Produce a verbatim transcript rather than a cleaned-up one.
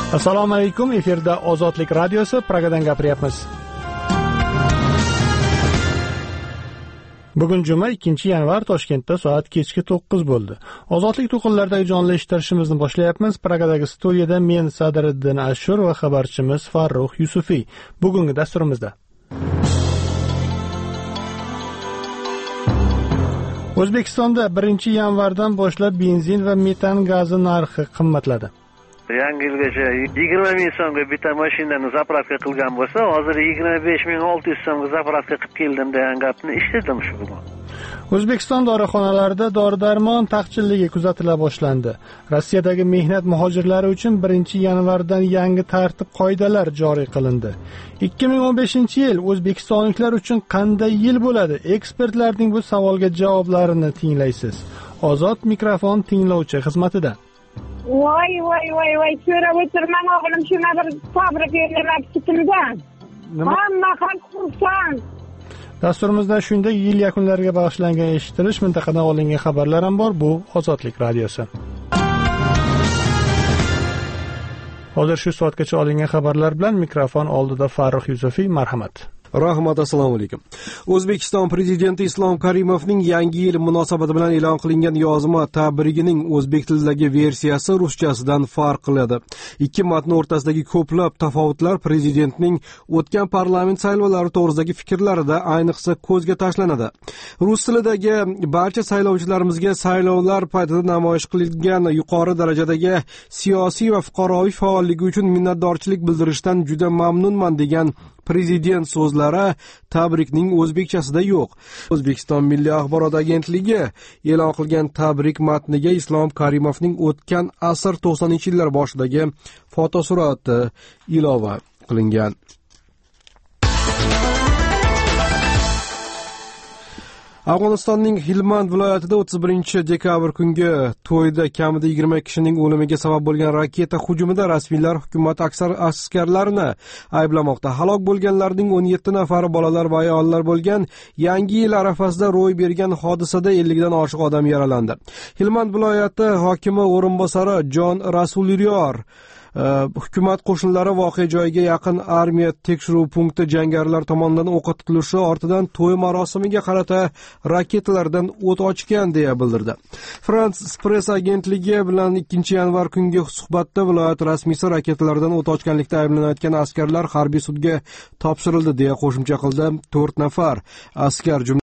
Assalomu alaykum, efirda Ozodlik radiosi, Pragadan gapiryapmiz. Bugun juma ikkinchi yanvar, Toshkentda soat kechki to'qqiz bo'ldi. Ozodlik to'qinlaridagi jonli eshittirishimizni boshlayapmiz. Pragadagi studiyada men Sadriddin Ashur va xabarchimiz Farruh Yusufiy. Bugungi dasturimizda O'zbekistonda birinchi yanvardan boshlab benzin va metan gazi narxi qimmatladi. Yangi yilgacha yigirma ming so'mga bitta mashinani zapravka qilgan bo'lsa, hozir yigirma besh ming olti yuz so'mga zapravka qilib keldim degan gapni eshitdim shu bugun. O'zbekiston dorixonalarida dori-darmon taqchilligi kuzatila boshlandi. Rossiyadagi mehnat muhojirlari uchun birinchi yanvardan yangi tartib-qoidalar joriy qilindi. ikki ming o'n beshinchi yil o'zbekistonliklar uchun qanday yil bo'ladi? Ekspertlarning bu savolga javoblarini tinglaysiz. Ozod mikrofon tinglovchi xizmatida. Voy voy voy voy so'rab o'tirman o'g'lim, shuna bir fabrika yo'llamabchitimdan. Hamma ham xursand. Dasturimizda shunday yil yakunlariga bag'ishlangan eshittirish, mintaqadan olingan xabarlar ham bor. Bu Ozodlik radiosi. Hozir shu soatgacha olingan xabarlar bilan mikrofon oldida Farruh Yusufiy, marhamat. Rahmat, assalomu alaykum. O'zbekiston prezidenti Islom Karimovning yangi yil munosabati bilan e'lon qilingan yozma tabrigining o'zbek tilidagi versiyasi ruschasidan farq qiladi. Ikki matn o'rtasidagi ko'plab tafovutlar prezidentning o'tgan parlament saylovlari to'g'risidagi fikrlarida ayniqsa ko'zga tashlanadi. Rus tilidagi barcha saylovchilarimizga saylovlar paytida namoyish qilingan yuqori darajadagi siyosiy va fuqaroviy faolligi uchun minnatdorchilik bildirishdan juda mamnunman degan prezident so'zlari tabrikning o'zbekchasida yo'q. O'zbekiston Milliy axborot agentligi e'lon qilgan tabrik matniga Islom Karimovning o'tgan asr to'qsoninchi yillar boshidagi fotosurati ilova qilingan. Afg'onistonning Helmand viloyatida o'ttiz birinchi dekabr kungi to'yda kamida yigirma kishining o'limiga sabab bo'lgan raketa hujumida rasmiylar hukumat aksar askarlarini ayblamoqda. Halok bo'lganlarning o'n yetti nafari bolalar va ayollar bo'lgan. Yangi yil arafasida ro'y bergan hodisada ellik dan oshiq odam yaralandi. Helmand viloyati hokimi o'rinbosari Jon Rasuliriyor hukumat qo'shinlari voqea joyiga yaqin armiya tekshiruv punkti jangarilar tomonidan o'qqa tutilishi ortidan to'y marosimiga qarata raketalardan o't ochgan deya bildirdi. France Press agentligi bilan ikkinchi yanvar kungi suhbatda viloyat rasmiysi raketalardan o't ochganlikda ayblanayotgan askarlar harbiy sudga topshirildi deya qo'shimcha qildi. to'rt nafar askar